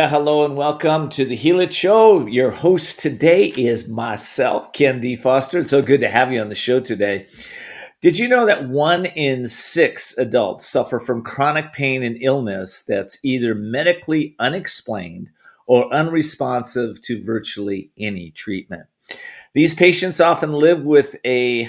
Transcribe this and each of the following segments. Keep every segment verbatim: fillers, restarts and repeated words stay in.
Well, hello and welcome to the Heal It Show. Your host today is myself, Ken D. Foster. It's so good to have you on the show today. Did you know that one in six adults suffer from chronic pain and illness that's either medically unexplained or unresponsive to virtually any treatment? These patients often live with a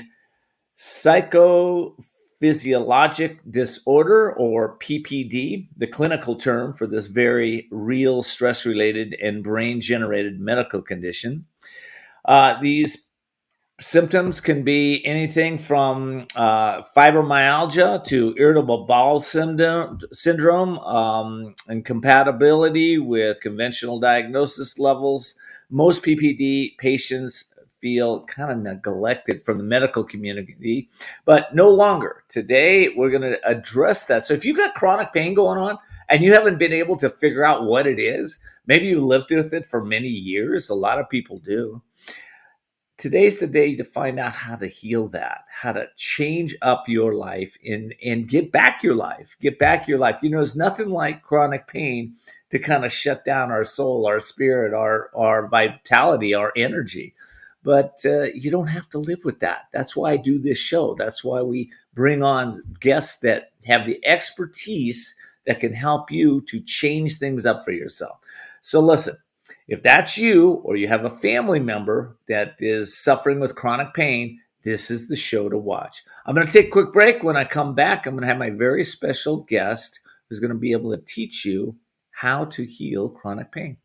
psychophysiologic disorder, or P P D, the clinical term for this very real stress-related and brain-generated medical condition. Uh, these symptoms can be anything from uh, fibromyalgia to irritable bowel syndrome, syndrome um, incompatibility with conventional diagnosis levels. Most P P D patients feel kind of neglected from the medical community, but no longer. Today, we're going to address that. So if you've got chronic pain going on and you haven't been able to figure out what it is, maybe you lived with it for many years. A lot of people do. Today's the day to find out how to heal that, how to change up your life and, and get back your life, get back your life. You know, there's nothing like chronic pain to kind of shut down our soul, our spirit, our, our vitality, our energy. But uh, you don't have to live with that. That's why I do this show. That's why we bring on guests that have the expertise that can help you to change things up for yourself. So listen, if that's you or you have a family member that is suffering with chronic pain, this is the show to watch. I'm going to take a quick break. When I come back, I'm going to have my very special guest who's going to be able to teach you how to heal chronic pain.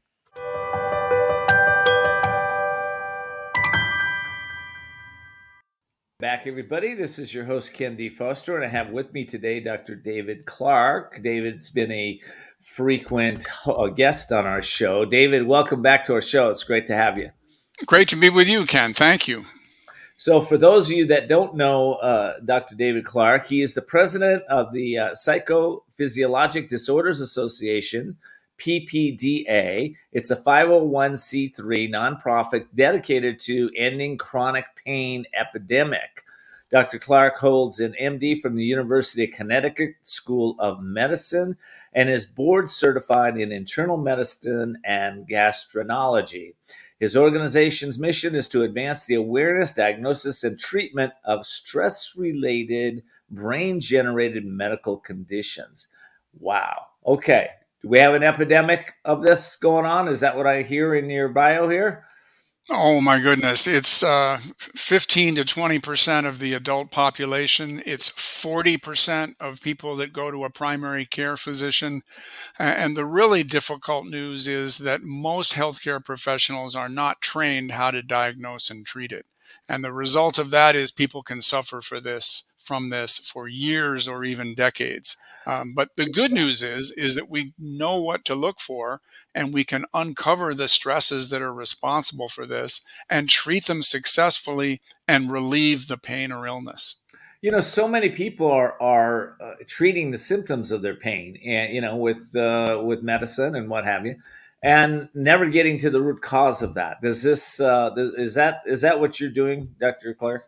Back, everybody. This is your host, Ken D. Foster, and I have with me today Doctor David Clark. David's been a frequent guest on our show. David, welcome back to our show. It's great to have you. Great to be with you, Ken. Thank you. So for those of you that don't know uh, Doctor David Clark, he is the president of the uh, Psychophysiologic Disorders Association, P P D A. It's a five oh one c three nonprofit dedicated to ending chronic pain epidemic. Doctor Clark holds an M D from the University of Connecticut School of Medicine and is board certified in internal medicine and gastroenterology. His organization's mission is to advance the awareness, diagnosis, and treatment of stress-related, brain-generated medical conditions. Wow. Okay. Do we have an epidemic of this going on? Is that what I hear in your bio here? Oh, my goodness. It's uh, fifteen to twenty percent of the adult population. It's forty percent of people that go to a primary care physician. And the really difficult news is that most healthcare professionals are not trained how to diagnose and treat it. And the result of that is people can suffer for this from this for years or even decades. Um, but the good news is, is that we know what to look for, and we can uncover the stresses that are responsible for this and treat them successfully and relieve the pain or illness. You know, so many people are are uh, treating the symptoms of their pain, and you know, with uh, with medicine and what have you, and never getting to the root cause of that. Does this uh, is that is that what you're doing, Doctor Clark?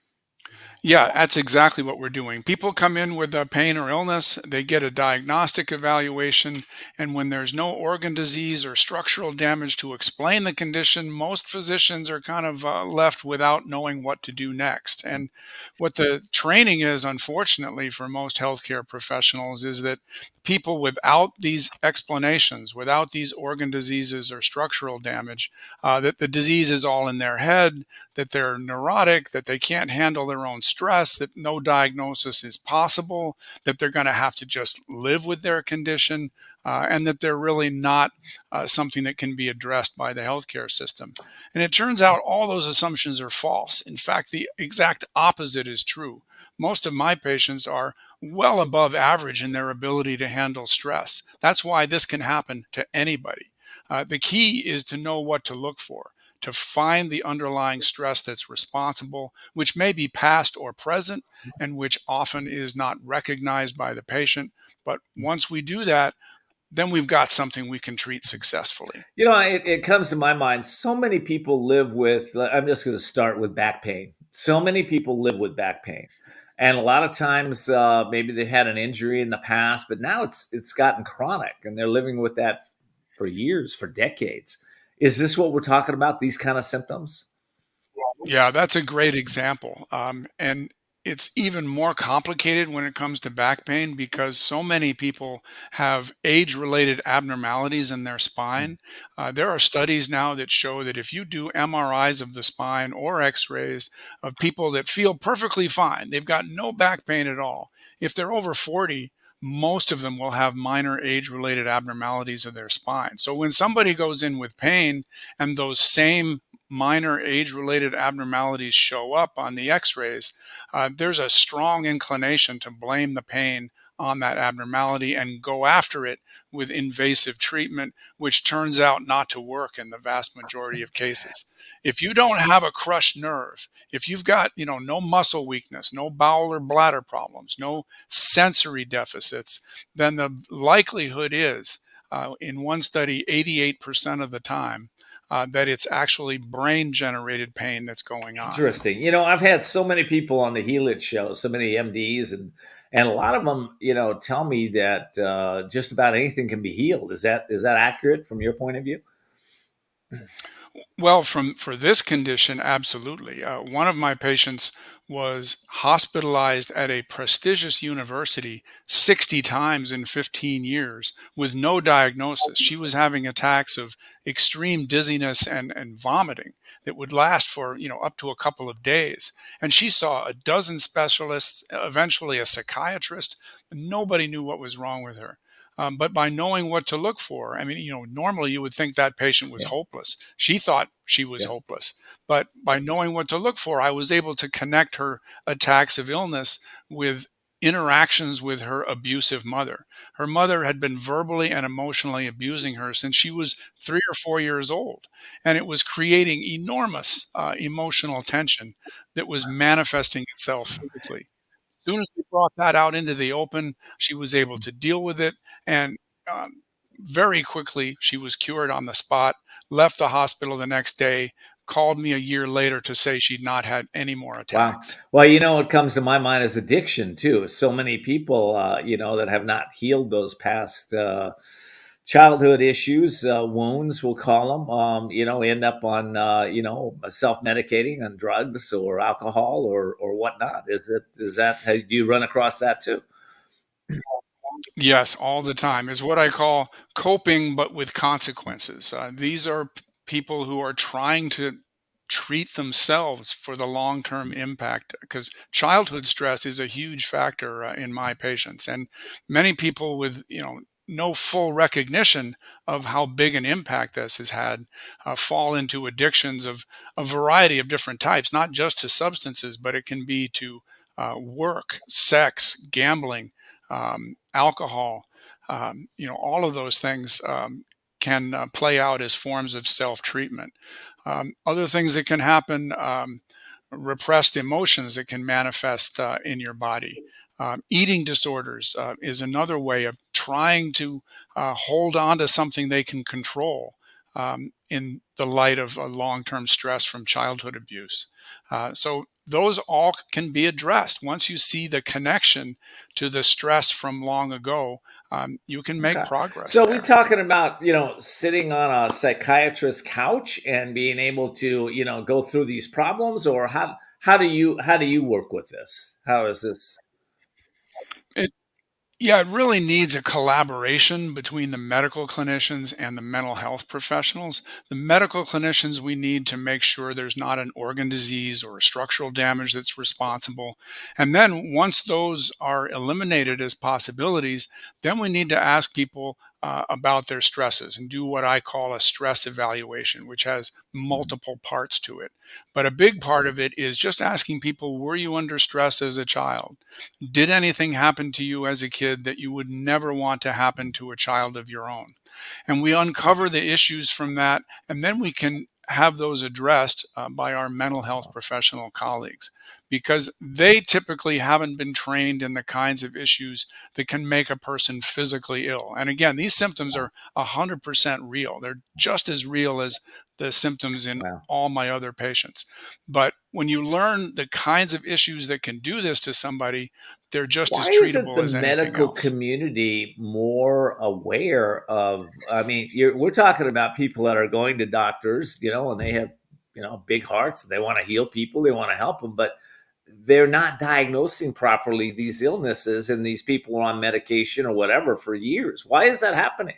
Yeah, that's exactly what we're doing. People come in with a pain or illness, they get a diagnostic evaluation, and when there's no organ disease or structural damage to explain the condition, most physicians are kind of uh, left without knowing what to do next. And what the training is, unfortunately, for most healthcare professionals is that people without these explanations, without these organ diseases or structural damage, uh, that the disease is all in their head, that they're neurotic, that they can't handle their own stress, that no diagnosis is possible, that they're going to have to just live with their condition, uh, and that they're really not uh, something that can be addressed by the healthcare system. And it turns out all those assumptions are false. In fact, the exact opposite is true. Most of my patients are well above average in their ability to handle stress. That's why this can happen to anybody. Uh, the key is to know what to look for, to find the underlying stress that's responsible, which may be past or present, and which often is not recognized by the patient. But once we do that, then we've got something we can treat successfully. You know, it, it comes to my mind, so many people live with, I'm just going to start with back pain. So many people live with back pain. And a lot of times, uh, maybe they had an injury in the past, but now it's it's gotten chronic, and they're living with that for years, for decades. Is this what we're talking about? These kind of symptoms? Yeah, that's a great example. Um, and it's even more complicated when it comes to back pain because so many people have age related abnormalities in their Mm. spine. Uh, there are studies now that show that if you do M R Is of the spine or x rays of people that feel perfectly fine, they've got no back pain at all. If they're over forty, most of them will have minor age related abnormalities of their spine. So when somebody goes in with pain and those same minor age-related abnormalities show up on the x-rays, uh, there's a strong inclination to blame the pain on that abnormality and go after it with invasive treatment, which turns out not to work in the vast majority of cases. If you don't have a crushed nerve, if you've got, you know, no muscle weakness, no bowel or bladder problems, no sensory deficits, then the likelihood is, uh, in one study, eighty-eight percent of the time, uh, that it's actually brain generated pain that's going on. Interesting. You know, I've had so many people on the Helix show, so many M Ds, and and a lot of them, you know, tell me that uh, just about anything can be healed. Is that is that accurate from your point of view? Well, from for this condition, absolutely. Uh, one of my patients was hospitalized at a prestigious university sixty times in fifteen years with no diagnosis. She was having attacks of extreme dizziness and, and vomiting that would last for, you know, up to a couple of days. And she saw a dozen specialists, eventually a psychiatrist. Nobody knew what was wrong with her. Um, but by knowing what to look for, I mean, you know, normally you would think that patient was Yeah, hopeless. She thought she was yeah, hopeless. But by knowing what to look for, I was able to connect her attacks of illness with interactions with her abusive mother. Her mother had been verbally and emotionally abusing her since she was three or four years old. And it was creating enormous uh, emotional tension that was manifesting itself physically. Soon as we brought that out into the open, she was able to deal with it, and um, very quickly she was cured on the spot. Left the hospital the next day. Called me a year later to say she'd not had any more wow. attacks. Well, you know, what comes to my mind is addiction too. So many people, uh, you know, that have not healed those past uh, childhood issues, uh, wounds, we'll call them. Um, you know, end up on, uh, you know, self medicating on drugs or alcohol or or whatnot. Is it? Is that? Do you run across that too? Yes, all the time is what I call coping, but with consequences. Uh, these are p- people who are trying to treat themselves for the long term impact because childhood stress is a huge factor uh, in my patients. And many people with, you know, no full recognition of how big an impact this has had uh, fall into addictions of a variety of different types, not just to substances, but it can be to uh, work, sex, gambling, um, alcohol, um, you know, all of those things um, can uh, play out as forms of self treatment. Um, other things that can happen, um, repressed emotions that can manifest uh, in your body. Um, eating disorders uh, is another way of trying to uh, hold on to something they can control um, in the light of a long term stress from childhood abuse. Uh, so, those all can be addressed. Once you see the connection to the stress from long ago, um, you can make Okay. progress So we there. talking about, you know, sitting on a psychiatrist's couch and being able to, you know, go through these problems, or how how do you how do you work with this? How is this? It Yeah, it really needs a collaboration between the medical clinicians and the mental health professionals. The medical clinicians we need to make sure there's not an organ disease or a structural damage that's responsible. And then once those are eliminated as possibilities, then we need to ask people uh, about their stresses and do what I call a stress evaluation, which has multiple parts to it. But a big part of it is just asking people, were you under stress as a child? Did anything happen to you as a kid that you would never want to happen to a child of your own? And we uncover the issues from that, and then we can have those addressed uh, by our mental health professional colleagues because they typically haven't been trained in the kinds of issues that can make a person physically ill. And again, these symptoms are one hundred percent real. They're just as real as the symptoms in Wow. all my other patients. But when you learn the kinds of issues that can do this to somebody, they're just Why as isn't treatable the as anything medical else. community more aware of? I mean, you're, we're talking about people that are going to doctors, you know, and they have, you know, big hearts. They want to heal people. They want to help them, but they're not diagnosing properly these illnesses, and these people are on medication or whatever for years. Why is that happening?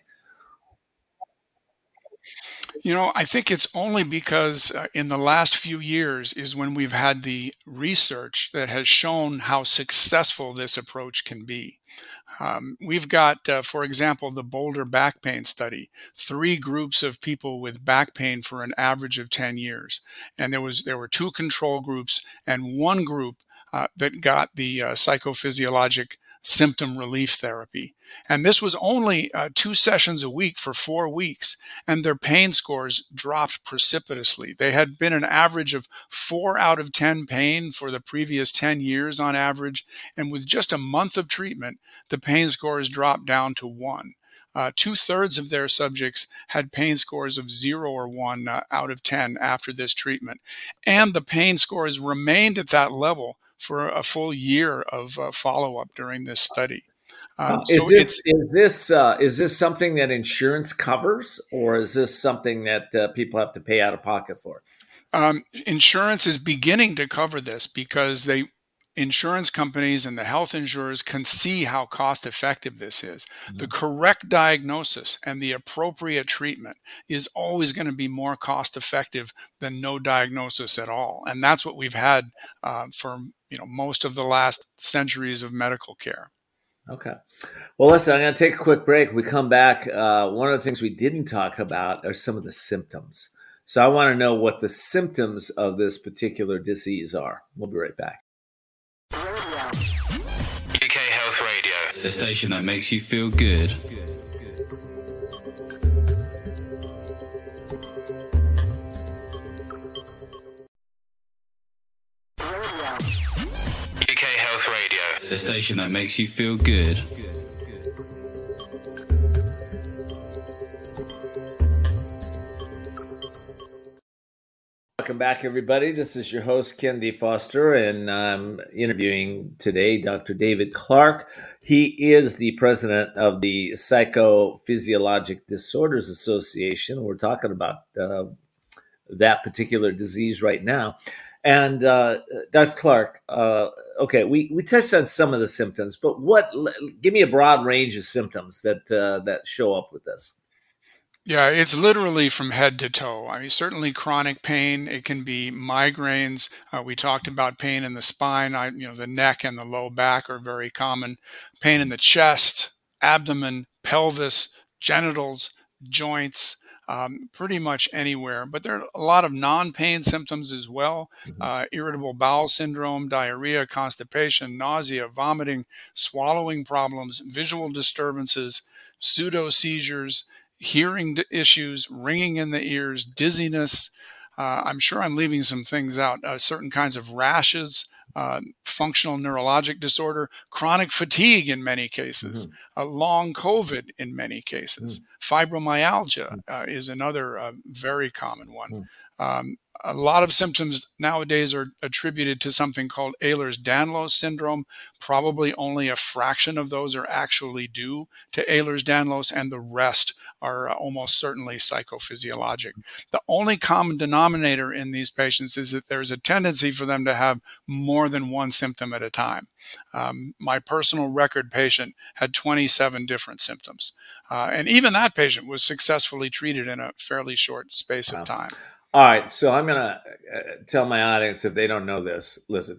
You know, I think it's only because uh, in the last few years is when we've had the research that has shown how successful this approach can be. Um, we've got, uh, for example, the Boulder back pain study, three groups of people with back pain for an average of ten years. And there was there were two control groups and one group uh, that got the uh, psychophysiologic symptom relief therapy. And this was only uh, two sessions a week for four weeks, and their pain scores dropped precipitously. They had been an average of four out of ten pain for the previous ten years on average, and with just a month of treatment, the pain scores dropped down to one. Uh, Two thirds of their subjects had pain scores of zero or one uh, out of ten after this treatment. And the pain scores remained at that level for a full year of uh, follow up during this study. Uh, Um, is so this it's is this uh, is this something that insurance covers, or is this something that uh, people have to pay out of pocket for? um, insurance is beginning to cover this because they insurance companies and the health insurers can see how cost effective this is. Mm-hmm. The correct diagnosis and the appropriate treatment is always going to be more cost effective than no diagnosis at all. And that's what we've had uh, for you know most of the last centuries of medical care. Okay. Well, listen, I'm going to take a quick break. We come back. Uh, one of the things we didn't talk about are some of the symptoms. So I want to know what the symptoms of this particular disease are. We'll be right back. U K Health Radio, the station that makes you feel good. U K Health Radio, the station that makes you feel good. Welcome back, everybody. This is your host, Ken D. Foster, and I'm interviewing today Doctor David Clark. He is the president of the Psychophysiologic Disorders Association. We're talking about uh, that particular disease right now. And uh, Doctor Clark, uh, okay, we, we touched on some of the symptoms, but what? Give me a broad range of symptoms that uh, that show up with this. Yeah, it's literally from head to toe. I mean, certainly chronic pain. It can be migraines. Uh, we talked about pain in the spine. I, you know, the neck and the low back are very common. Pain in the chest, abdomen, pelvis, genitals, joints, um, pretty much anywhere. But there are a lot of non-pain symptoms as well. Uh, irritable bowel syndrome, diarrhea, constipation, nausea, vomiting, swallowing problems, visual disturbances, pseudo seizures, hearing issues, ringing in the ears, dizziness. Uh, I'm sure I'm leaving some things out. Uh, certain kinds of rashes, uh, functional neurologic disorder, chronic fatigue in many cases, mm-hmm. uh, long COVID in many cases. Mm-hmm. Fibromyalgia uh, is another uh, very common one. Mm-hmm. Um, a lot of symptoms nowadays are attributed to something called Ehlers-Danlos syndrome. Probably only a fraction of those are actually due to Ehlers-Danlos, and the rest are uh, almost certainly psychophysiologic. The only common denominator in these patients is that there's a tendency for them to have more than one symptom at a time. Um, my personal record patient had twenty-seven different symptoms. Uh, and even that patient was successfully treated in a fairly short space wow. of time. All right, so I'm going to uh, tell my audience, if they don't know this, listen,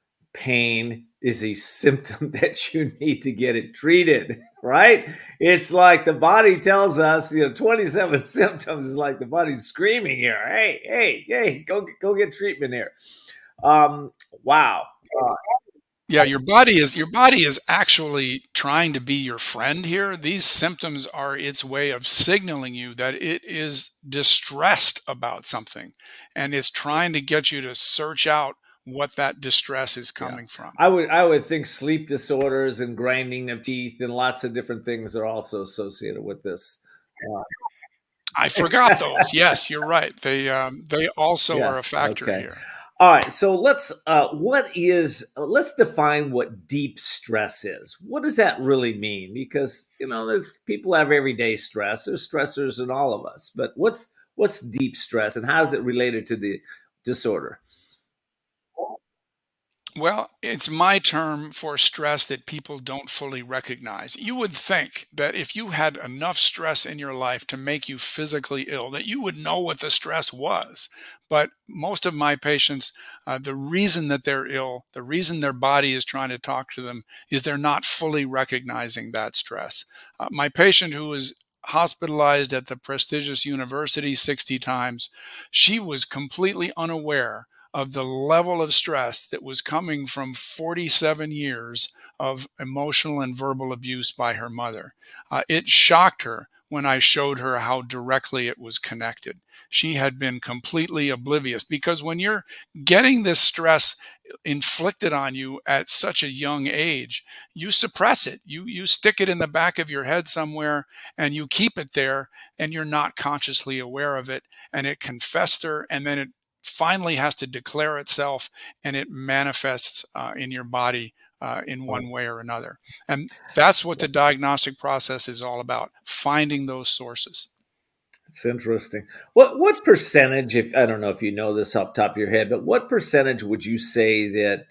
pain is a symptom that you need to get it treated, right? It's like the body tells us, you know, twenty-seven symptoms is like the body's screaming here. Hey, hey, hey, go, go get treatment here. Um, wow. Uh, Yeah, your body is your body is actually trying to be your friend here. These symptoms are its way of signaling you that it is distressed about something, and it's trying to get you to search out what that distress is coming yeah. from. I would I would think sleep disorders and grinding of teeth and lots of different things are also associated with this. Uh, I forgot those. Yes, you're right. They um, they also yeah, are a factor okay. here. All right, so let's uh, what is let's define what deep stress is. What does that really mean? Because you know, there's people have everyday stress. There's stressors in all of us, but what's what's deep stress, and how is it related to the disorder? Well, it's my term for stress that people don't fully recognize. You would think that if you had enough stress in your life to make you physically ill, that you would know what the stress was. But most of my patients, uh, the reason that they're ill, the reason their body is trying to talk to them, is they're not fully recognizing that stress. Uh, my patient who was hospitalized at the prestigious university sixty times, she was completely unaware of the level of stress that was coming from forty-seven years of emotional and verbal abuse by her mother. Uh, it shocked her when I showed her how directly it was connected. She had been completely oblivious because when you're getting this stress inflicted on you at such a young age, you suppress it. You you stick it in the back of your head somewhere and you keep it there and you're not consciously aware of it, and it can fester, and then it finally has to declare itself, and it manifests uh, in your body uh, in one way or another. And that's what the diagnostic process is all about, finding those sources. It's interesting. What what percentage, if I don't know if you know this off the top of your head, but what percentage would you say that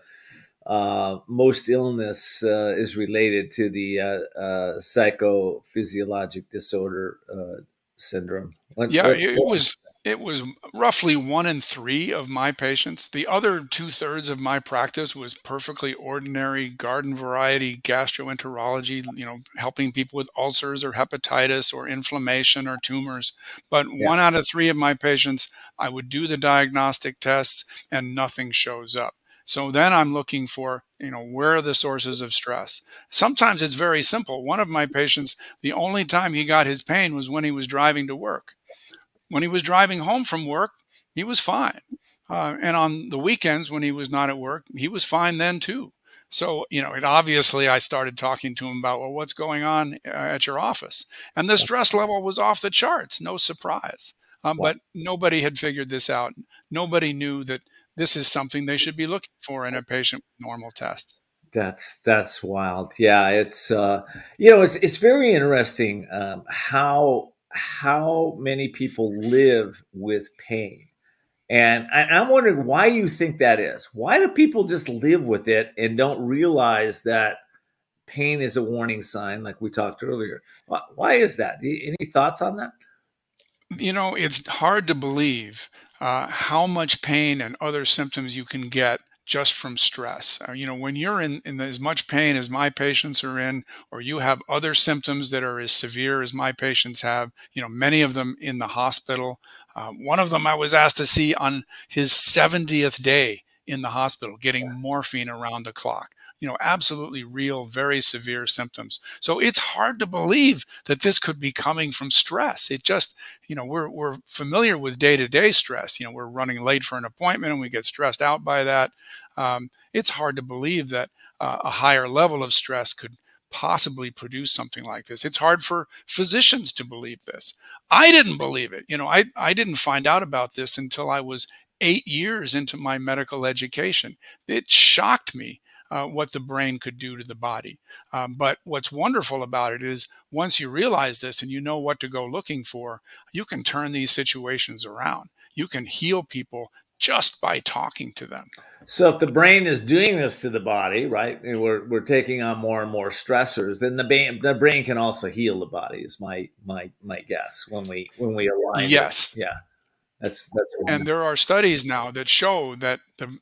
uh, uh, most illness uh, is related to the uh, uh, psychophysiologic disorder uh, syndrome? What, Yeah, what, it what? was it was roughly one in three of my patients. The other two thirds of my practice was perfectly ordinary garden variety gastroenterology, you know, helping people with ulcers or hepatitis or inflammation or tumors. But Yeah, one out of three of my patients, I would do the diagnostic tests and nothing shows up. So then I'm looking for, you know, where are the sources of stress? Sometimes it's very simple. One of my patients, the only time he got his pain was when he was driving to work. When he was driving home from work, he was fine. Uh, and on the weekends when he was not at work, he was fine then too. So, you know, it obviously I started talking to him about, well, what's going on uh, at your office? And the stress level was off the charts, no surprise. Um, wow. but nobody had figured this out. Nobody knew that this is something they should be looking for in a patient with normal tests. That's that's wild. Yeah, it's uh, you know it's it's very interesting um, how how many people live with pain. And I, I'm wondering why you think that is. Why do people just live with it and don't realize that pain is a warning sign, like we talked earlier? Why, why is that? Any thoughts on that? You know, it's hard to believe uh, how much pain and other symptoms you can get just from stress. Uh, you know, when you're in, in as much pain as my patients are in, or you have other symptoms that are as severe as my patients have, you know, many of them in the hospital. Uh, one of them I was asked to see on his seventieth day in the hospital, getting morphine around the clock. You know, absolutely real, very severe symptoms. So it's hard to believe that this could be coming from stress. It just, you know, we're we're familiar with day-to-day stress. You know, we're running late for an appointment and we get stressed out by that. Um, it's hard to believe that uh, a higher level of stress could possibly produce something like this. It's hard for physicians to believe this. I didn't believe it. You know, I, I didn't find out about this until I was eight years into my medical education. It shocked me uh, what the brain could do to the body. Um, but what's wonderful about it is once you realize this and you know what to go looking for, you can turn these situations around. You can heal people just by talking to them. So if the brain is doing this to the body, right, and we're we're taking on more and more stressors, then the brain the brain can also heal the body. Is my my my guess when we when we align it. Yes. Yeah, that's that's And wonderful. there are studies now that show that the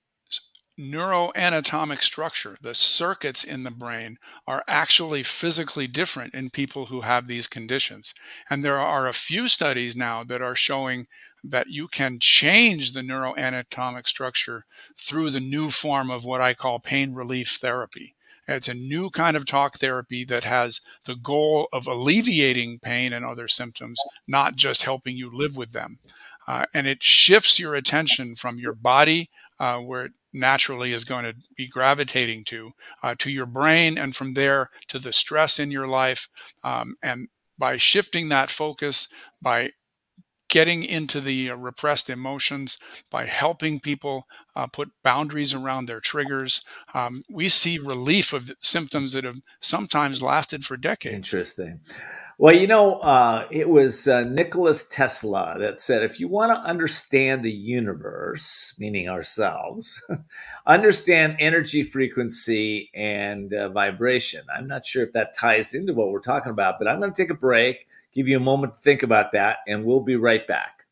neuroanatomic structure, the circuits in the brain, are actually physically different in people who have these conditions. And there are a few studies now that are showing that you can change the neuroanatomic structure through the new form of what I call pain relief therapy. It's a new kind of talk therapy that has the goal of alleviating pain and other symptoms, not just helping you live with them. Uh, and it shifts your attention from your body, uh, where it naturally is going to be gravitating to, uh, to your brain, and from there to the stress in your life. Um, and by shifting that focus, by getting into the uh, repressed emotions, by helping people uh, put boundaries around their triggers, um, we see relief of the symptoms that have sometimes lasted for decades. Interesting. Well, you know, uh, it was uh, Nicholas Tesla that said, if you want to understand the universe, meaning ourselves, understand energy frequency and uh, vibration. I'm not sure if that ties into what we're talking about, but I'm going to take a break, give you a moment to think about that, and we'll be right back.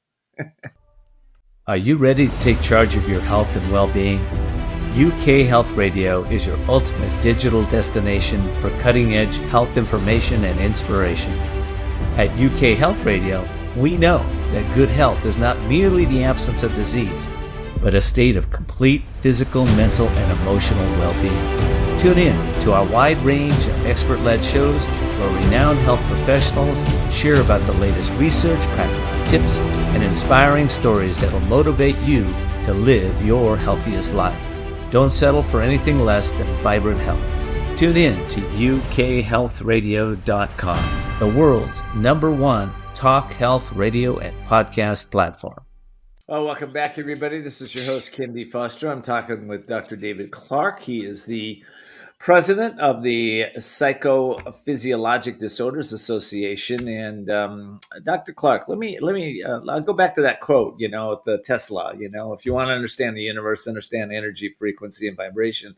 Are you ready to take charge of your health and well-being? U K Health Radio is your ultimate digital destination for cutting-edge health information and inspiration. At U K Health Radio, we know that good health is not merely the absence of disease, but a state of complete physical, mental, and emotional well-being. Tune in to our wide range of expert-led shows where renowned health professionals share about the latest research, practical tips, and inspiring stories that will motivate you to live your healthiest life. Don't settle for anything less than vibrant health. Tune in to U K health radio dot com, the world's number one talk health radio and podcast platform. Well, welcome back, everybody. This is your host, Ken D. Foster. I'm talking with Doctor David Clark. He is the president of the Psychophysiologic Disorders Association. And um, Doctor Clark, let me let me uh, I'll go back to that quote. You know, the Tesla. You know, if you want to understand the universe, understand energy, frequency, and vibration.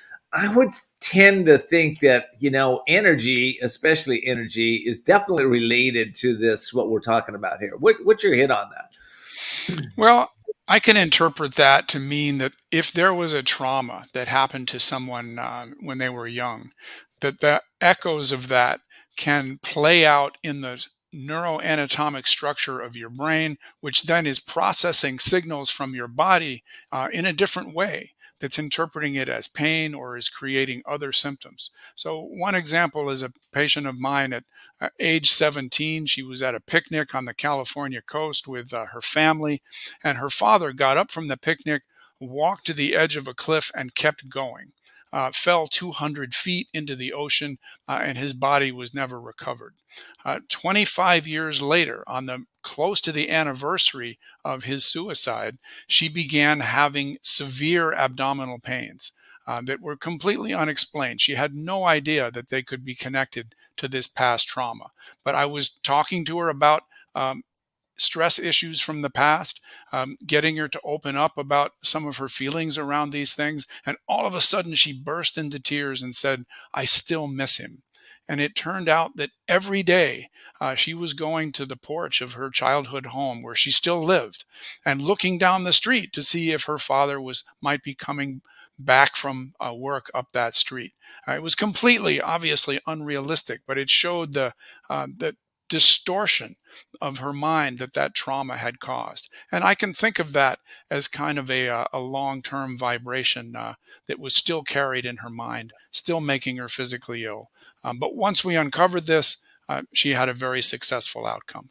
I would tend to think that, you know, energy, especially energy, is definitely related to this. What we're talking about here. What, what's your hit on that? Well, I can interpret that to mean that if there was a trauma that happened to someone uh, when they were young, that the echoes of that can play out in the neuroanatomic structure of your brain, which then is processing signals from your body uh, in a different way, that's interpreting it as pain or is creating other symptoms. So one example is a patient of mine at uh, age seventeen. She was at a picnic on the California coast with uh, her family, and her father got up from the picnic, walked to the edge of a cliff, and kept going. Uh, fell two hundred feet into the ocean, uh, and his body was never recovered. Uh, twenty-five years later, on the close to the anniversary of his suicide, she began having severe abdominal pains uh, that were completely unexplained. She had no idea that they could be connected to this past trauma. But I was talking to her about um, stress issues from the past, um, getting her to open up about some of her feelings around these things. And all of a sudden she burst into tears and said, "I still miss him." And it turned out that every day uh, she was going to the porch of her childhood home where she still lived and looking down the street to see if her father was might be coming back from uh, work up that street. Uh, it was completely, obviously unrealistic, but it showed the uh, the distortion of her mind that that trauma had caused. And I can think of that as kind of a, a long-term vibration uh, that was still carried in her mind, still making her physically ill. Um, but once we uncovered this, uh, she had a very successful outcome.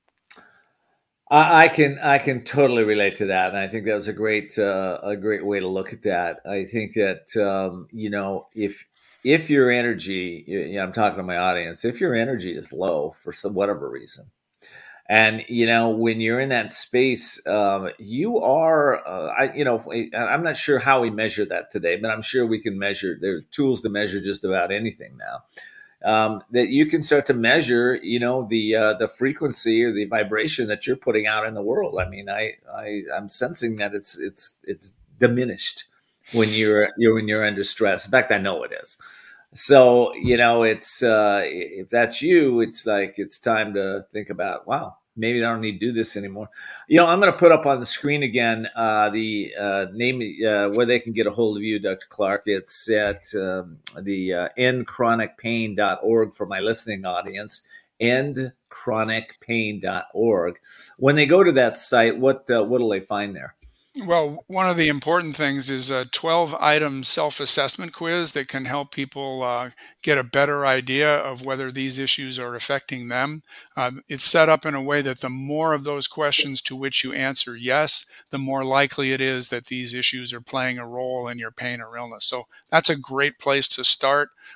I I can I can totally relate to that, and I think that was a great uh, a great way to look at that. I think that um, you know if if your energy, you know, I'm talking to my audience, if your energy is low for some whatever reason, and you know when you're in that space, um, you are uh, I you know I'm not sure how we measure that today, but I'm sure we can measure. There are tools to measure just about anything now. Um, that you can start to measure, you know, the uh, the frequency or the vibration that you're putting out in the world. I mean, I, I I'm sensing that it's it's it's diminished when you're you're when you're under stress. In fact, I know it is. So you know, it's uh, if that's you, it's like it's time to think about, wow, maybe I don't need to do this anymore. You know, I'm going to put up on the screen again uh, the uh, name uh, where they can get a hold of you, Doctor Clark. It's at um, the uh, end chronic pain dot org for my listening audience, end chronic pain dot org. When they go to that site, what uh, what will they find there? Well, one of the important things is a twelve-item self-assessment quiz that can help people uh, get a better idea of whether these issues are affecting them. Uh, it's set up in a way that the more of those questions to which you answer yes, the more likely it is that these issues are playing a role in your pain or illness. So that's a great place to start.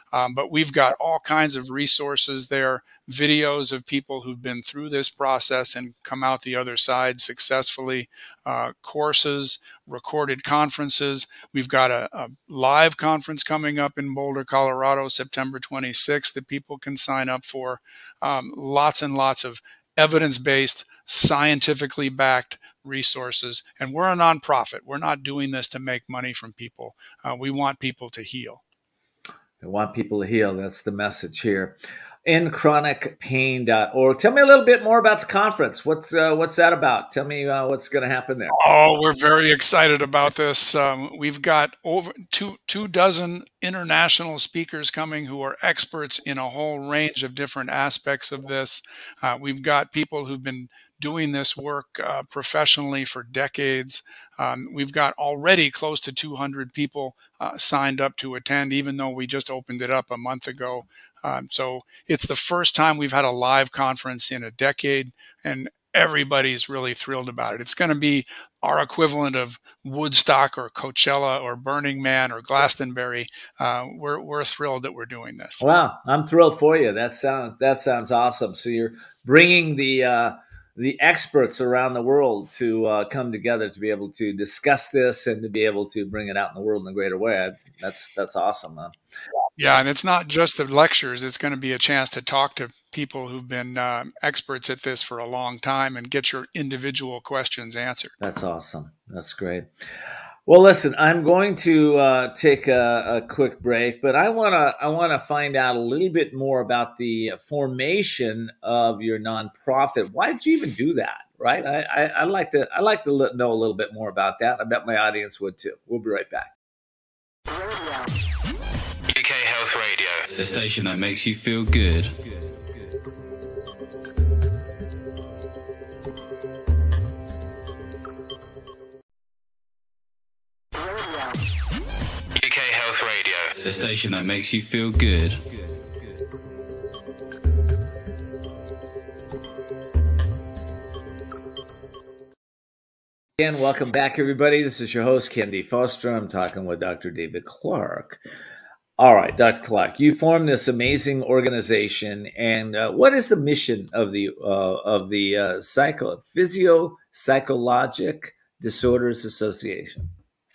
Um, but we've got all kinds of resources there, videos of people who've been through this process and come out the other side successfully, uh, courses, recorded conferences. We've got a, a live conference coming up in Boulder, Colorado, September twenty-sixth that people can sign up for. Um, lots and lots of evidence-based, scientifically backed resources. And we're a nonprofit. We're not doing this to make money from people. Uh, we want people to heal. I want people to heal. That's the message here. end chronic pain dot org. Tell me a little bit more about the conference. What's uh, what's that about? Tell me uh, what's going to happen there. Oh, we're very excited about this. Um, we've got over two two dozen international speakers coming who are experts in a whole range of different aspects of this. Uh, we've got people who've been doing this work uh, professionally for decades. Um, we've got already close to two hundred people uh, signed up to attend, even though we just opened it up a month ago. Um, so it's the first time we've had a live conference in a decade, and everybody's really thrilled about it. It's going to be our equivalent of Woodstock or Coachella or Burning Man or Glastonbury. Uh, we're we're thrilled that we're doing this. Wow, I'm thrilled for you. That sounds that sounds awesome. So you're bringing the uh, the experts around the world to uh, come together to be able to discuss this and to be able to bring it out in the world in a greater way. That's that's awesome, huh? Yeah, and it's not just the lectures. It's going to be a chance to talk to people who've been uh, experts at this for a long time and get your individual questions answered. That's awesome. That's great. Well, listen, I'm going to uh, take a, a quick break, but I want to I want to find out a little bit more about the formation of your nonprofit. Why did you even do that? Right? I, I, I'd like to I like to know a little bit more about that. I bet my audience would too. We'll be right back. U K Health Radio, the station that makes you feel good. U K Health Radio, the station that makes you feel good. Again, welcome back, everybody. This is your host, Ken D. Foster. I'm talking with Doctor David Clark. All right, Doctor Clark, you formed this amazing organization, and uh, what is the mission of the uh, of the uh, psycho physio psychologic disorders association?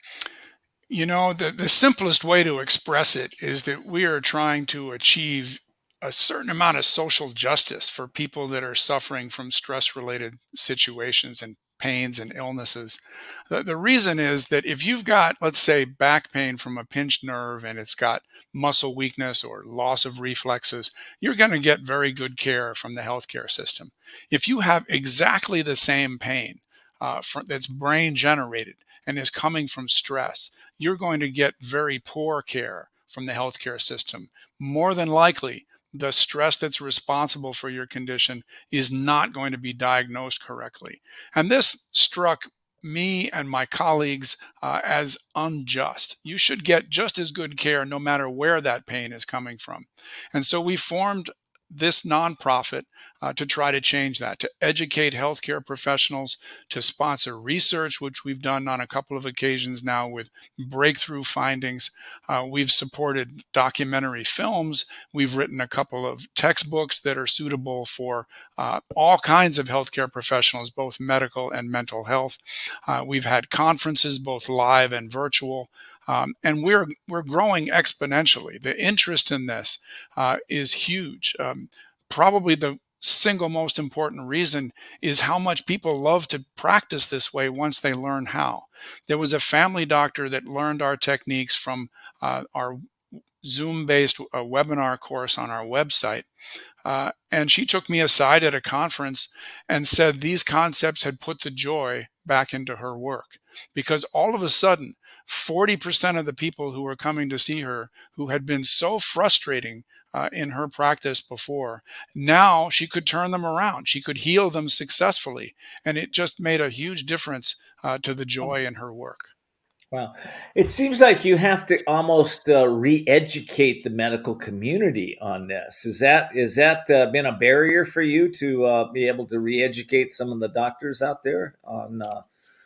You know, the, the simplest way to express it is that we are trying to achieve a certain amount of social justice for people that are suffering from stress-related situations and pains and illnesses. The, the reason is that if you've got, let's say, back pain from a pinched nerve and it's got muscle weakness or loss of reflexes, you're going to get very good care from the healthcare system. If you have exactly the same pain uh, from, that's brain generated and is coming from stress, you're going to get very poor care from the healthcare system. More than likely, the stress that's responsible for your condition is not going to be diagnosed correctly. And this struck me and my colleagues uh, as unjust. You should get just as good care no matter where that pain is coming from. And so we formed this nonprofit uh, to try to change that, to educate healthcare professionals, to sponsor research, which we've done on a couple of occasions now with breakthrough findings. Uh, we've supported documentary films. We've written a couple of textbooks that are suitable for uh, all kinds of healthcare professionals, both medical and mental health. Uh, we've had conferences, both live and virtual. Um, and we're we're growing exponentially. The interest in this uh, is huge. Um, probably the single most important reason is how much people love to practice this way once they learn how. There was a family doctor that learned our techniques from uh, our Zoom-based uh, webinar course on our website. Uh, and she took me aside at a conference and said these concepts had put the joy back into her work, because all of a sudden, forty percent of the people who were coming to see her, who had been so frustrating uh, in her practice before, now she could turn them around. She could heal them successfully. And it just made a huge difference uh, to the joy in her work. Wow. It seems like you have to almost uh, re-educate the medical community on this. Is that is that uh, been a barrier for you to uh, be able to re-educate some of the doctors out there on uh,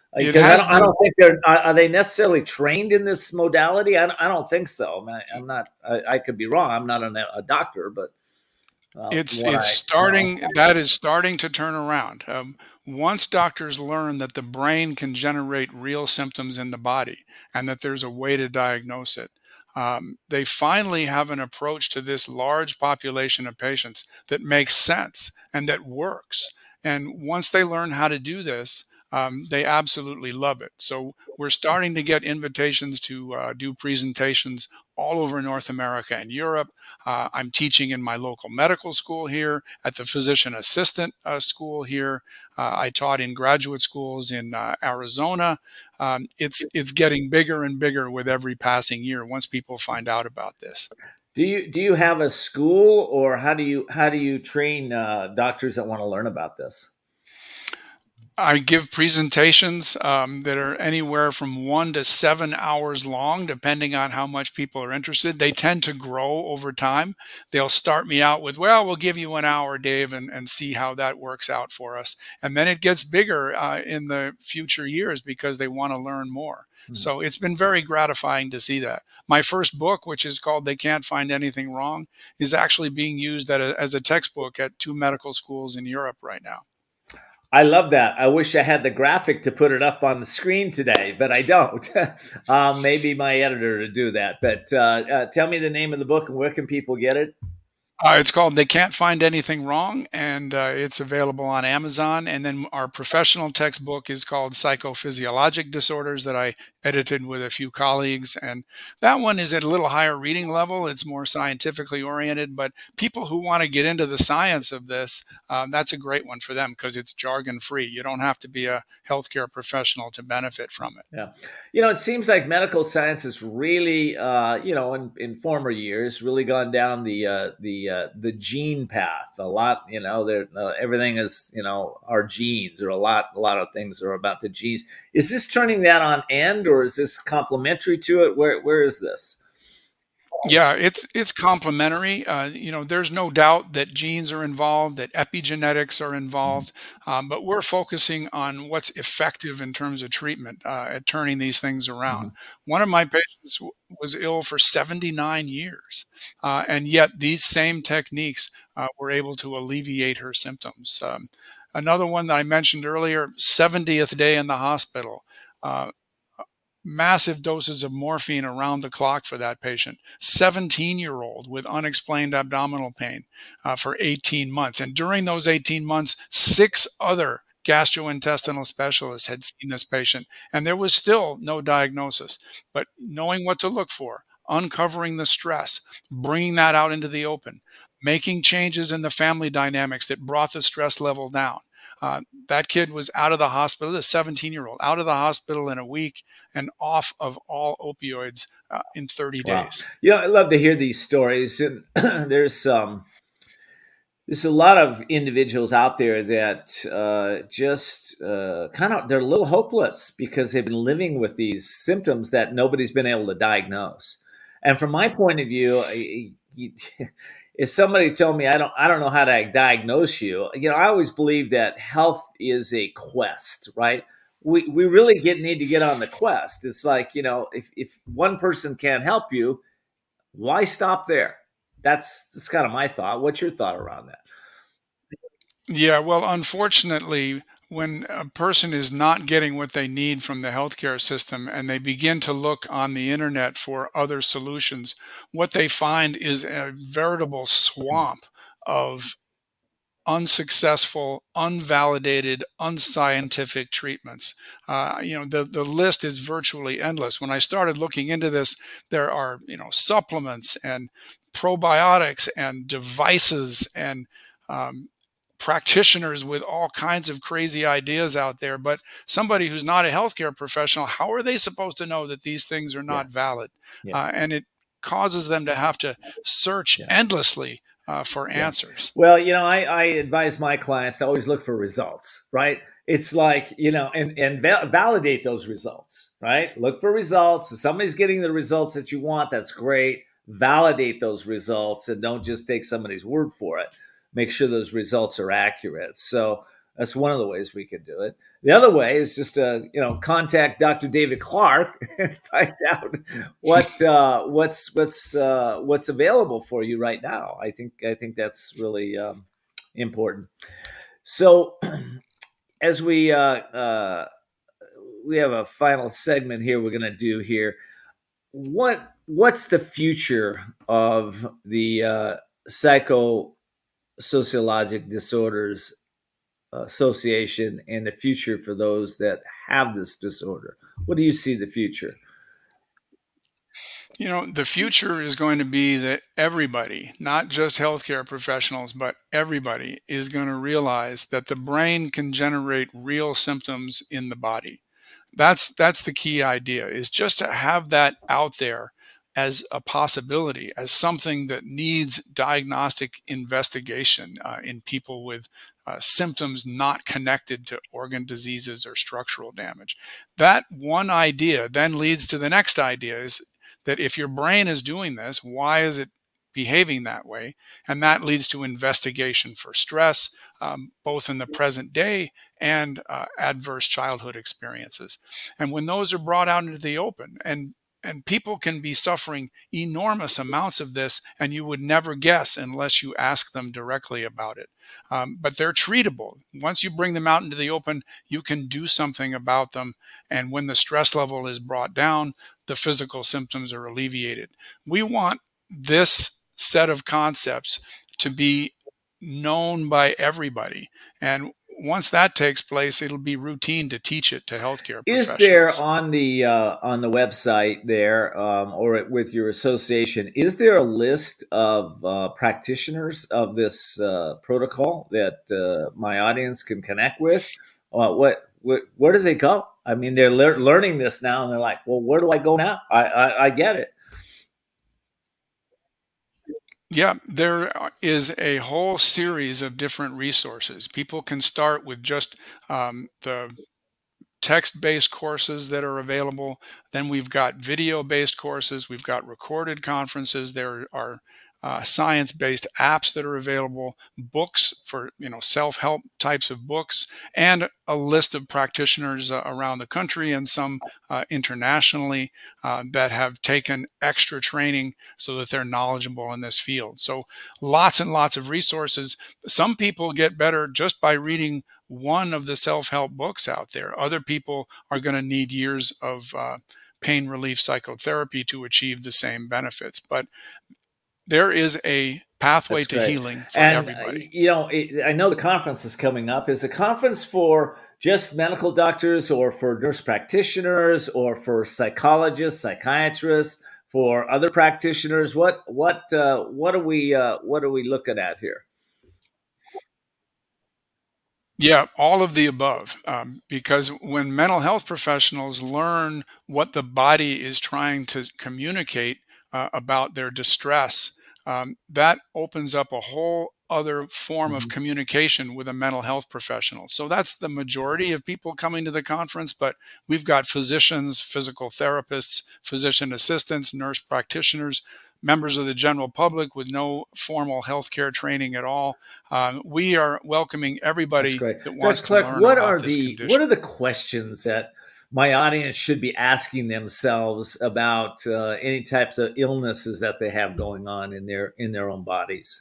It Because I has don't, I been. don't think they're are, are they necessarily trained in this modality? I, don't- I don't think so. I, I'm not. I, I could be wrong. I'm not an, a doctor, but uh, from It's what it's I know, starting that is starting to turn around. Um, once doctors learn that the brain can generate real symptoms in the body and that there's a way to diagnose it, um, they finally have an approach to this large population of patients that makes sense and that works. And once they learn how to do this, um, they absolutely love it. So we're starting to get invitations to uh, do presentations all over North America and Europe. Uh, I'm teaching in my local medical school here, at the physician assistant uh, school here. Uh, I taught in graduate schools in uh, Arizona. Um, it's it's getting bigger and bigger with every passing year once people find out about this. do you do you have a school, or how do you how do you train uh, doctors that want to learn about this? I give presentations um, that are anywhere from one to seven hours long, depending on how much people are interested. They tend to grow over time. They'll start me out with, well, we'll give you an hour, Dave, and, and see how that works out for us. And then it gets bigger uh, in the future years because they want to learn more. Hmm. So it's been very gratifying to see that. My first book, which is called They Can't Find Anything Wrong, is actually being used at a, as a textbook at two medical schools in Europe right now. I love that. I wish I had the graphic to put it up on the screen today, but I don't. um, maybe my editor to do that. But uh, uh, tell me the name of the book and where can people get it? Uh, it's called They Can't Find Anything Wrong, and uh, it's available on Amazon. And then our professional textbook is called Psychophysiologic Disorders, that I edited with a few colleagues. And that one is at a little higher reading level. It's more scientifically oriented, but people who want to get into the science of this, um, that's a great one for them because it's jargon free. You don't have to be a healthcare professional to benefit from it. Yeah. You know, it seems like medical science has really, uh, you know, in, in former years, really gone down the, uh, the, uh, the gene path a lot. You know, there, uh, everything is, you know, our genes, or a lot, a lot of things are about the genes. Is this turning that on end, or is this complementary to it? Where, where is this? Yeah, it's it's complementary. Uh, you know, there's no doubt that genes are involved, that epigenetics are involved, um, but we're focusing on what's effective in terms of treatment uh, at turning these things around. Mm-hmm. One of my patients w- was ill for seventy-nine years, uh, and yet these same techniques uh, were able to alleviate her symptoms. Um, another one that I mentioned earlier, seventieth day in the hospital. Uh, Massive doses of morphine around the clock for that patient. seventeen-year-old with unexplained abdominal pain uh, for eighteen months. And during those eighteen months, six other gastrointestinal specialists had seen this patient, and there was still no diagnosis. But knowing what to look for, uncovering the stress, bringing that out into the open, making changes in the family dynamics that brought the stress level down. Uh, that kid was out of the hospital, a seventeen-year-old, out of the hospital in a week and off of all opioids uh, in thirty Wow. days. You know, I love to hear these stories. And there's um, there's a lot of individuals out there that uh, just uh, kind of, they're a little hopeless because they've been living with these symptoms that nobody's been able to diagnose. And from my point of view, I, I, if somebody told me I don't I don't know how to diagnose you, you know, I always believe that health is a quest, right? We we really get need to get on the quest. It's like, you know, if, if one person can't help you, why stop there? That's that's kind of my thought. What's your thought around that? Yeah, well, unfortunately, when a person is not getting what they need from the healthcare system and they begin to look on the internet for other solutions, what they find is a veritable swamp of unsuccessful, unvalidated, unscientific treatments. Uh, you know, the, the list is virtually endless. When I started looking into this, there are, you know, supplements and probiotics and devices and um, practitioners with all kinds of crazy ideas out there. But somebody who's not a healthcare professional, how are they supposed to know that these things are not yeah. valid? Yeah. Uh, and it causes them to have to search yeah. endlessly uh, for yeah. answers. Well, you know, I, I advise my clients to always look for results, right? It's like, you know, and, and va- validate those results, right? Look for results. If somebody's getting the results that you want, that's great. Validate those results and don't just take somebody's word for it. Make sure those results are accurate. So That's one of the ways we could do it. The other way is just to, you know, contact Doctor David Clark and find out what uh, what's what's uh, what's available for you right now. I think I think that's really um, important. So, as we uh, uh, we have a final segment here, we're going to do here. What what's the future of the uh, psychosociologic disorders association and the future for those that have this disorder? What do you see the future? You know, the future is going to be that everybody, not just healthcare professionals, but everybody is going to realize that the brain can generate real symptoms in the body. That's that's the key idea, is just to have that out there as a possibility, as something that needs diagnostic investigation uh, in people with uh, symptoms not connected to organ diseases or structural damage. That one idea then leads to the next idea, is that if your brain is doing this, why is it behaving that way? And that leads to investigation for stress, um, both in the present day and uh, adverse childhood experiences. And when those are brought out into the open, and and people can be suffering enormous amounts of this, and you would never guess unless you ask them directly about it. Um, but they're treatable. Once you bring them out into the open, you can do something about them. And when the stress level is brought down, the physical symptoms are alleviated. We want this set of concepts to be known by everybody. And once that takes place, it'll be routine to teach it to healthcare professionals. Is there on the uh, on the website there, um, or with your association, is there a list of uh, practitioners of this uh, protocol that uh, my audience can connect with? Uh, what, what where do they go? I mean, they're le- learning this now, and they're like, "Well, where do I go now?" I I, I get it. Yeah, there is a whole series of different resources. People can start with just um, the text-based courses that are available. Then we've got video-based courses. We've got recorded conferences. There are uh, science-based apps that are available, books for, you know, self-help types of books, and a list of practitioners uh, around the country and some uh, internationally uh, that have taken extra training so that they're knowledgeable in this field. So lots and lots of resources. Some people get better just by reading one of the self-help books out there. Other people are going to need years of uh, pain relief psychotherapy to achieve the same benefits. But there is a pathway That's to great. healing for And, everybody. you know, it, I know the conference is coming up. Is the conference for just medical doctors, or for nurse practitioners, or for psychologists, psychiatrists, for other practitioners? What what uh, what are we uh, what are we looking at here? Yeah, all of the above. Um, because when mental health professionals learn what the body is trying to communicate uh, about their distress, um, that opens up a whole other form of Mhm. communication with a mental health professional. So that's the majority of people coming to the conference, but we've got physicians, physical therapists, physician assistants, nurse practitioners, members of the general public with no formal healthcare training at all. Um, we are welcoming That's everybody great. that wants Doctor to Clark, learn what about are this the condition. what are the questions that my audience should be asking themselves about uh, any types of illnesses that they have going on in their in their own bodies?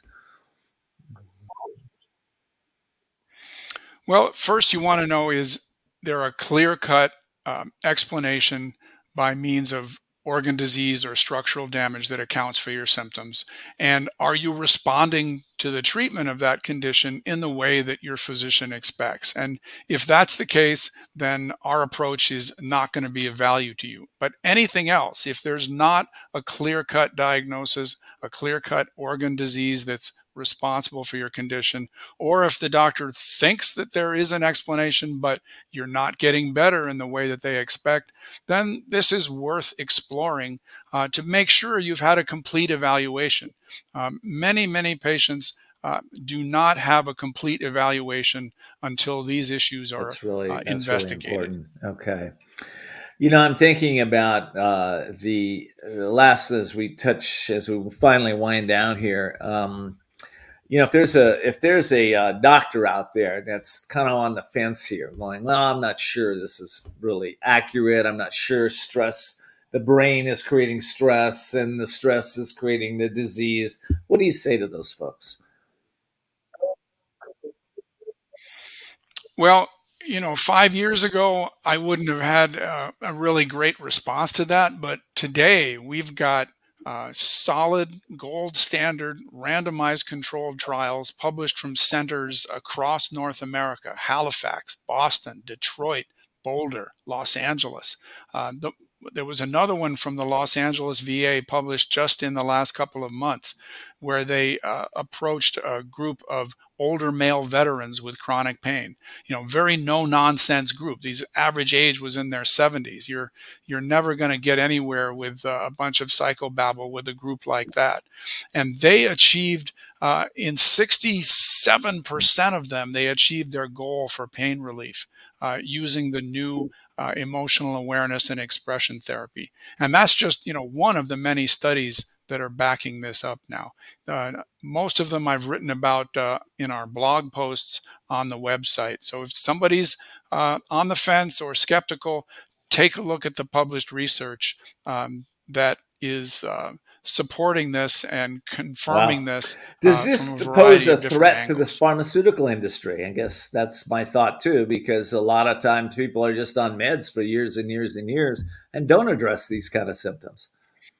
Well, first you want to know, is there a clear-cut um, explanation by means of organ disease or structural damage that accounts for your symptoms? And are you responding to the treatment of that condition in the way that your physician expects? And if that's the case, then our approach is not going to be of value to you. But anything else, if there's not a clear-cut diagnosis, a clear-cut organ disease that's responsible for your condition, or if the doctor thinks that there is an explanation, but you're not getting better in the way that they expect, then this is worth exploring uh, to make sure you've had a complete evaluation. Um, many, many patients uh, do not have a complete evaluation until these issues are That's really uh, that's investigated. really important. Okay. You know, I'm thinking about uh, the, the last, as we touch, as we finally wind down here. Um, you know, if there's a if there's a uh, doctor out there that's kind of on the fence here, going, well, I'm not sure this is really accurate. I'm not sure stress, the brain is creating stress, and the stress is creating the disease. What do you say to those folks? Well, you know, five years ago, I wouldn't have had a, a really great response to that. But today, we've got uh, solid, gold standard, randomized controlled trials published from centers across North America: Halifax, Boston, Detroit, Boulder, Los Angeles. Uh, the, there was another one from the Los Angeles V A published just in the last couple of months, where they uh, approached a group of older male veterans with chronic pain. You know, very no nonsense group. These average age was in their seventies. You're you're never going to get anywhere with uh, a bunch of psychobabble with a group like that. And they achieved uh, in sixty-seven percent of them, they achieved their goal for pain relief uh, using the new uh, emotional awareness and expression therapy. And that's just, you know, one of the many studies that are backing this up now. Uh, most of them I've written about uh, in our blog posts on the website. So if somebody's uh, on the fence or skeptical, take a look at the published research um, that is uh, supporting this and confirming Wow. this. Does uh, this from a pose variety a of different threat to angles. this pharmaceutical industry? I guess that's my thought too, because a lot of times people are just on meds for years and years and years and don't address these kind of symptoms.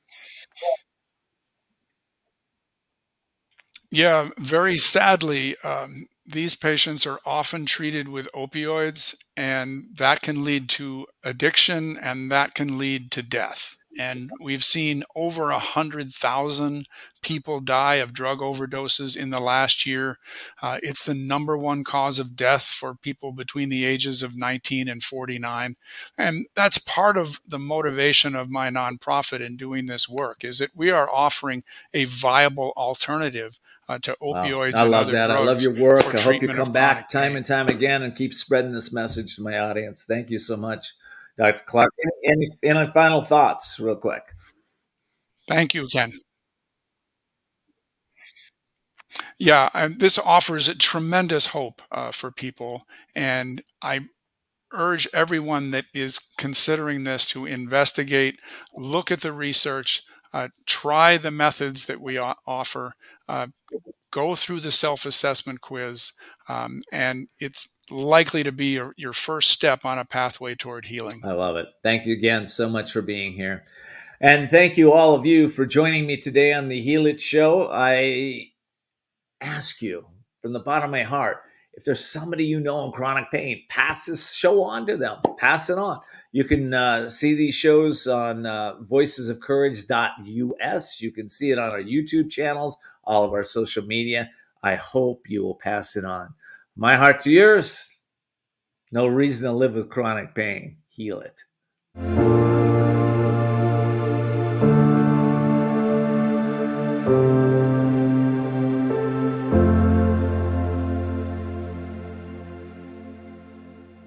Yeah, very sadly, um, these patients are often treated with opioids, and that can lead to addiction, and that can lead to death. And we've seen over a hundred thousand people die of drug overdoses in the last year. Uh, it's the number one cause of death for people between the ages of nineteen and forty-nine. And that's part of the motivation of my nonprofit in doing this work, is that we are offering a viable alternative uh, to Wow. opioids I and love other that. I love drugs your work. for I hope you treatment come of back chronic time pain. and time again and keep spreading this message to my audience. Thank you so much, Doctor Clark. Any, any, any final thoughts, real quick? Thank you, Ken. Yeah, and this offers a tremendous hope uh, for people, and I urge everyone that is considering this to investigate, look at the research, uh, try the methods that we o- offer, uh, go through the self-assessment quiz, um, and it's likely to be your, your first step on a pathway toward healing. I love it. Thank you again so much for being here. And thank you, all of you, for joining me today on the Heal It Show. I ask you from the bottom of my heart, if there's somebody you know in chronic pain, pass this show on to them. Pass it on. You can uh, see these shows on uh, voices of courage dot U S. You can see it on our YouTube channels, all of our social media. I hope you will pass it on. My heart to yours. No reason to live with chronic pain. Heal it.